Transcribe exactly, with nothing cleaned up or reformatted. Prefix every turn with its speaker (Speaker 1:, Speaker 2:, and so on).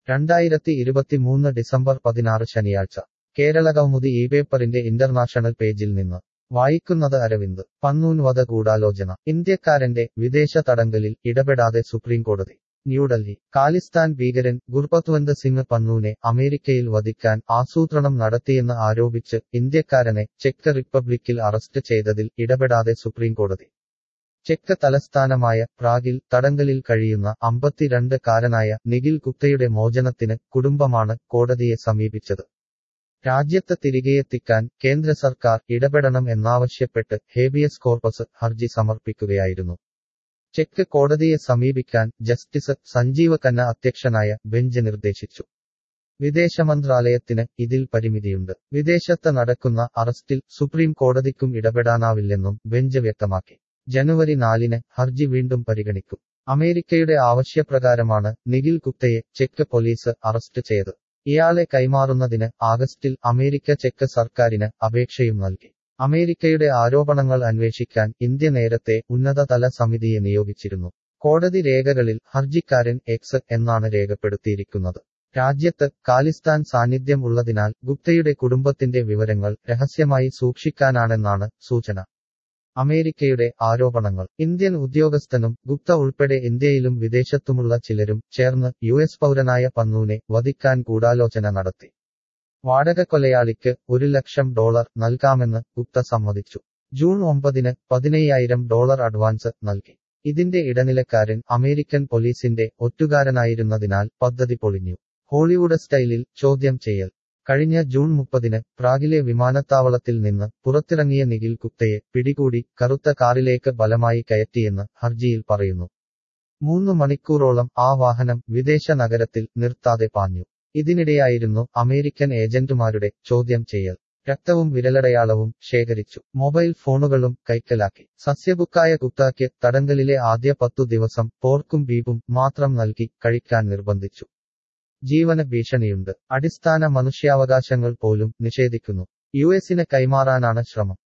Speaker 1: രണ്ടായിരത്തി ഇരുപത്തിമൂന്ന് ഡിസംബർ പതിനാറ് ശനിയാഴ്ച കേരളകൗമുദി ഈ പേപ്പറിന്റെ ഇന്റർനാഷണൽ പേജിൽ നിന്ന് വായിക്കുന്നത് അരവിന്ദ്. പന്നൂൻ വധ ഗൂഢാലോചന. ഇന്ത്യക്കാരന്റെ വിദേശ തടങ്കലിൽ ഇടപെടാതെ സുപ്രീംകോടതി. ന്യൂഡൽഹി. ഖാലിസ്ഥാൻ ഭീകരൻ ഗുർപത്വന്ത് സിംഗ് പന്നൂനെ അമേരിക്കയിൽ വധിക്കാൻ ആസൂത്രണം നടത്തിയെന്ന് ആരോപിച്ച് ഇന്ത്യക്കാരനെ ചെക്ക് റിപ്പബ്ലിക്കിൽ അറസ്റ്റ് ചെയ്തതിൽ ഇടപെടാതെ സുപ്രീംകോടതി. ചെക്ക് തലസ്ഥാനമായ പ്രാഗിൽ തടങ്കലിൽ കഴിയുന്ന അമ്പത്തിരണ്ട് കാരനായ നിഖിൽ ഗുപ്തയുടെ മോചനത്തിന് കുടുംബമാണ് കോടതിയെ സമീപിച്ചത്. രാജ്യത്ത് തിരികെയെത്തിക്കാൻ കേന്ദ്ര സർക്കാർ ഇടപെടണം എന്നാവശ്യപ്പെട്ട് ഹേബിയസ് കോർപ്പസ് ഹർജി സമർപ്പിക്കുകയായിരുന്നു. ചെക്ക് കോടതിയെ സമീപിക്കാൻ ജസ്റ്റിസ് സഞ്ജീവ് ഖന്ന അധ്യക്ഷനായ ബെഞ്ച് നിർദ്ദേശിച്ചു. വിദേശമന്ത്രാലയത്തിന് ഇതിൽ പരിമിതിയുണ്ട്. വിദേശത്ത് നടക്കുന്ന അറസ്റ്റിൽ സുപ്രീം കോടതിക്കും ഇടപെടാനാവില്ലെന്നും ബെഞ്ച് വ്യക്തമാക്കി. ജനുവരി നാലിന് ഹർജി വീണ്ടും പരിഗണിക്കും. അമേരിക്കയുടെ ആവശ്യപ്രകാരമാണ് നിഖിൽ ഗുപ്തയെ ചെക്ക് പോലീസ് അറസ്റ്റ് ചെയ്തത്. ഇയാളെ കൈമാറുന്നതിന് ആഗസ്റ്റിൽ അമേരിക്ക ചെക്ക് സർക്കാരിന് അപേക്ഷയും നൽകി. അമേരിക്കയുടെ ആരോപണങ്ങൾ അന്വേഷിക്കാൻ ഇന്ത്യ നേരത്തെ ഉന്നതതല സമിതിയെ നിയോഗിച്ചിരുന്നു. കോടതി രേഖകളിൽ ഹർജിക്കാരൻ എക്സ് എന്നാണ് രേഖപ്പെടുത്തിയിരിക്കുന്നത്. രാജ്യത്ത് ഖാലിസ്ഥാൻ സാന്നിധ്യം ഉള്ളതിനാൽ ഗുപ്തയുടെ കുടുംബത്തിന്റെ വിവരങ്ങൾ രഹസ്യമായി സൂക്ഷിക്കാനാണെന്നാണ് സൂചന. അമേരിക്കയുടെ ആരോപണങ്ങൾ. ഇന്ത്യൻ ഉദ്യോഗസ്ഥനും ഗുപ്ത ഉൾപ്പെടെ ഇന്ത്യയിലും വിദേശത്തുമുള്ള ചിലരും ചേർന്ന് യു എസ് പൗരനായ പന്നൂനെ വധിക്കാൻ ഗൂഢാലോചന നടത്തി. വാടക കൊലയാളിക്ക് ഒരു ലക്ഷം ഡോളർ നൽകാമെന്ന് ഗുപ്ത സമ്മതിച്ചു. ജൂൺ ഒമ്പതിന് പതിനയ്യായിരം ഡോളർ അഡ്വാൻസ് നൽകി. ഇതിന്റെ ഇടനിലക്കാരൻ അമേരിക്കൻ പോലീസിന്റെ ഒറ്റുകാരനായിരുന്നതിനാൽ പദ്ധതി പൊളിഞ്ഞു. ഹോളിവുഡ് സ്റ്റൈലിൽ ചോദ്യം ചെയ്യൽ. കഴിഞ്ഞ ജൂൺ മുപ്പതിന് പ്രാഗിലെ വിമാനത്താവളത്തിൽ നിന്ന് പുറത്തിറങ്ങിയ നിഖിൽ ഗുപ്തയെ പിടികൂടി കറുത്ത കാറിലേക്ക് ബലമായി കയറ്റിയെന്ന് ഹർജിയിൽ പറയുന്നു. മൂന്ന് മണിക്കൂറോളം ആ വാഹനം വിദേശ നഗരത്തിൽ നിർത്താതെ പാഞ്ഞു. ഇതിനിടെയായിരുന്നു അമേരിക്കൻ ഏജന്റുമാരുടെ ചോദ്യം ചെയ്യൽ. രക്തവും വിരലടയാളവും ശേഖരിച്ചു. മൊബൈൽ ഫോണുകളും കൈക്കലാക്കി. സസ്യബുക്കായ ഗുപ്തയ്ക്ക് തടങ്കലിലെ ആദ്യ പത്തു ദിവസം പോർക്കും ബീഫും മാത്രം നൽകി കഴിക്കാൻ നിർബന്ധിച്ചു. ജീവന ഭീഷണിയുണ്ട്. അടിസ്ഥാന മനുഷ്യാവകാശങ്ങൾ പോലും നിഷേധിക്കുന്നു. യു എസിന് കൈമാറാനാണ് ശ്രമം.